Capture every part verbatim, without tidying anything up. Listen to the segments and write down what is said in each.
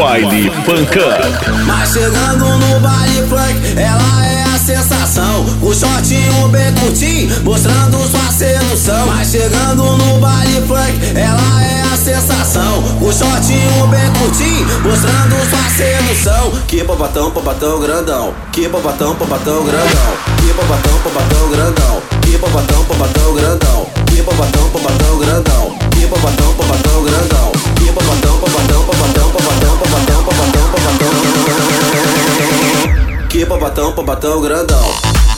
Baile Funk Up. Mas chegando no baile funk, ela é a sensação. O shortinho bem curtinho, mostrando sua sedução. Mas chegando no baile funk, ela é a sensação. O shortinho bem curtinho, mostrando sua sedução. Que popatão, popatão grandão. Que popatão, popatão grandão. Que popatão, popatão grandão. Que popatão, popatão grandão. Que popatão, popatão grandão. Que popatão, popatão grandão. Que popatão, popatão, popatão, popatão, popatão, popatão, popatão. Que popatão, popatão grandão.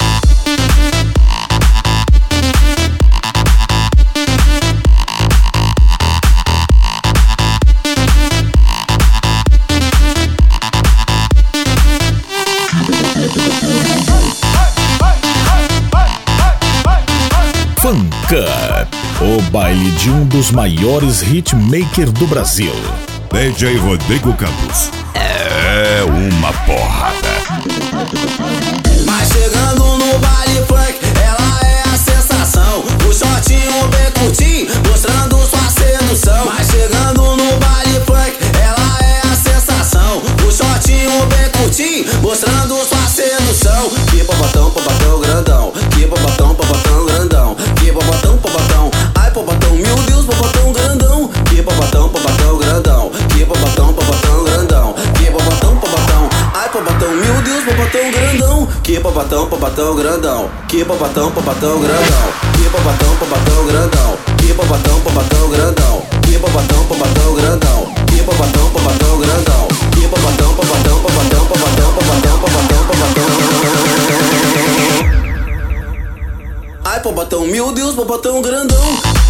Funk Up, o baile de um dos maiores hitmakers do Brasil. D J Rodrigo Campos. É uma porrada. Mas chegando no baile funk, ela é a sensação. O shortinho bem curtinho, mostrando sua sedução. Mas chegando no baile funk, ela é a sensação. O shortinho bem curtinho, mostrando sua sedução. Que popatão, popatão grandão. Que popatão, popatão grandão. Que popatão, popatão. Ai popatão, meu Deus, popatão grandão. Que popatão, popatão grandão. Que popatão, popatão grandão. Que popatão, popatão. Ai popatão, meu Deus, popatão grandão. Que popatão, popatão grandão. Que popatão, popatão grandão. Que popatão, popatão grandão. Que popatão, popatão grandão. Que popatão, popatão grandão. Que popatão, popatão grandão. Que popatão, popatão, popatão, popatão, popatão, popatão, popatão. Ai popatão, meu Deus, popatão grandão.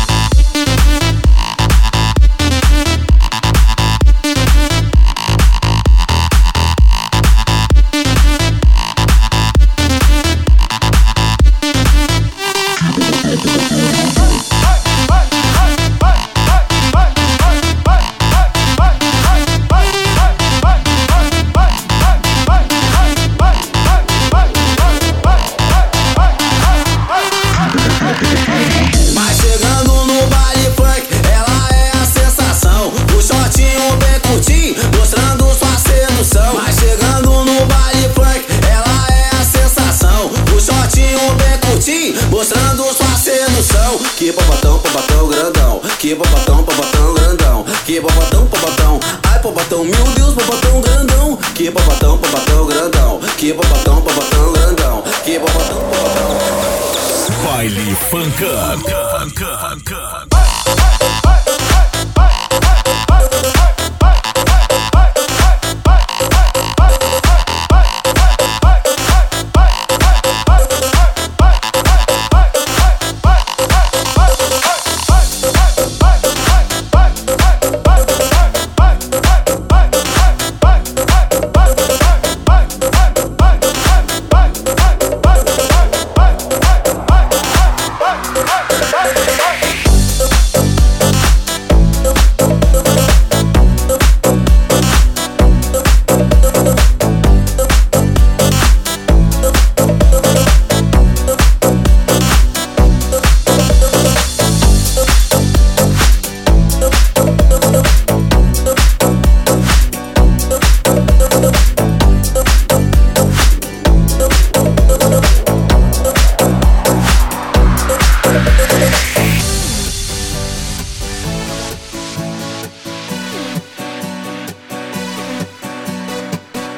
Mas chegando no baile funk, ela é a sensação. O shortinho bem curtinho, mostrando sua sedução. Mas chegando no baile funk, ela é a sensação. O shortinho bem curtinho, mostrando sua sedução. Que popatão, popatão grandão. Que popatão, popatão grandão. Que popatão, popatão. Ai popatão, meu Deus, popatão grandão. Que popatão, popatão grandão. Que popatão, popatão grandão. Que popatão, popatão. Baile Funk Up.